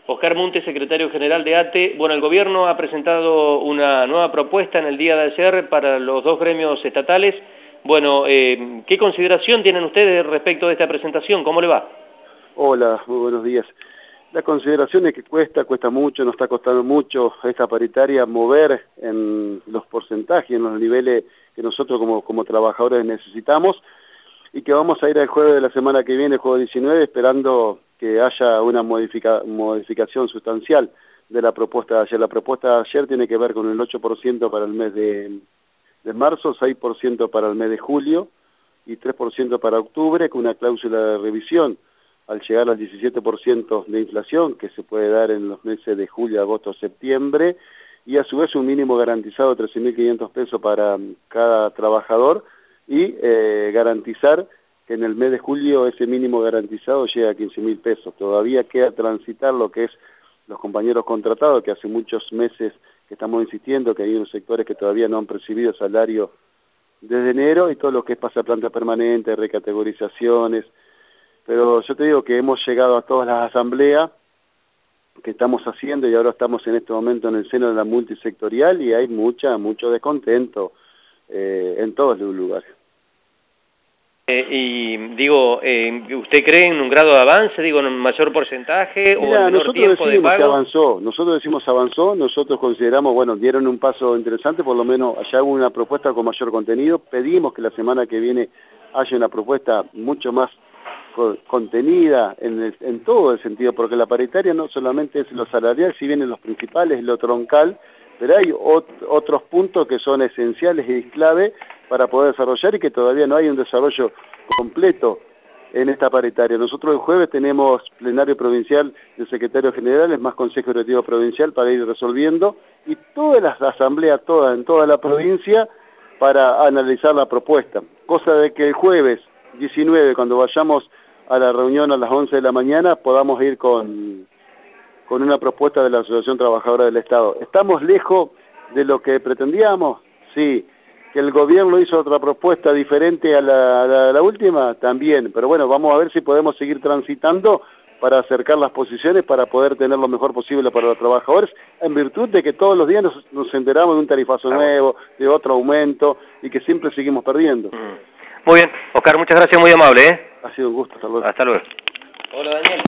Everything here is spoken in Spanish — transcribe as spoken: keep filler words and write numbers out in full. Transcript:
Oscar Munte, secretario general de A T E. Bueno, el gobierno ha presentado una nueva propuesta en el día de ayer para los dos gremios estatales. Bueno, eh, ¿qué consideración tienen ustedes respecto de esta presentación? ¿Cómo le va? Hola, muy buenos días. La consideración es que cuesta, cuesta mucho, nos está costando mucho esta paritaria mover en los porcentajes, en los niveles que nosotros como, como trabajadores necesitamos, y que vamos a ir al jueves de la semana que viene, el jueves diecinueve, esperando que haya una modifica, modificación sustancial de la propuesta de ayer. La propuesta de ayer tiene que ver con el ocho por ciento para el mes de, de marzo, seis por ciento para el mes de julio y tres por ciento para octubre, con una cláusula de revisión al llegar al diecisiete por ciento de inflación que se puede dar en los meses de julio, agosto, septiembre, y a su vez un mínimo garantizado de trece mil quinientos pesos para cada trabajador, y eh, garantizar que en el mes de julio ese mínimo garantizado llega a quince mil pesos. Todavía queda transitar lo que es los compañeros contratados, que hace muchos meses que estamos insistiendo que hay unos sectores que todavía no han percibido salario desde enero, y todo lo que es pasaplanta permanente, recategorizaciones. Pero yo te digo que hemos llegado a todas las asambleas que estamos haciendo, y ahora estamos en este momento en el seno de la multisectorial, y hay mucha, mucho descontento eh, en todos los lugares. Eh, y digo, eh, ¿usted cree en un grado de avance, digo, en un mayor porcentaje? Mira, o en menor tiempo de pago? Que avanzó, nosotros decimos avanzó, nosotros consideramos, bueno, dieron un paso interesante, por lo menos allá hubo una propuesta con mayor contenido, pedimos que la semana que viene haya una propuesta mucho más contenida en, el, en todo el sentido, porque la paritaria no solamente es lo salarial, si bien en los principales, lo troncal, pero hay ot otros puntos que son esenciales y clave para poder desarrollar, y que todavía no hay un desarrollo completo en esta paritaria. Nosotros el jueves tenemos plenario provincial de secretarios generales, más consejo directivo provincial para ir resolviendo, y todas las asambleas, todas, en toda la provincia, para analizar la propuesta, cosa de que el jueves diecinueve, cuando vayamos a la reunión a las once de la mañana, podamos ir con, con una propuesta de la Asociación Trabajadora del Estado. ¿Estamos lejos de lo que pretendíamos? Sí. ¿Que el gobierno hizo otra propuesta diferente a la, a la, a la última? También. Pero bueno, vamos a ver si podemos seguir transitando para acercar las posiciones, para poder tener lo mejor posible para los trabajadores, en virtud de que todos los días nos, nos enteramos de un tarifazo nuevo, de otro aumento, y que siempre seguimos perdiendo. Muy bien, Oscar, muchas gracias, muy amable, ¿eh? Ha sido un gusto, hasta luego. Hasta luego. Hola, Daniel.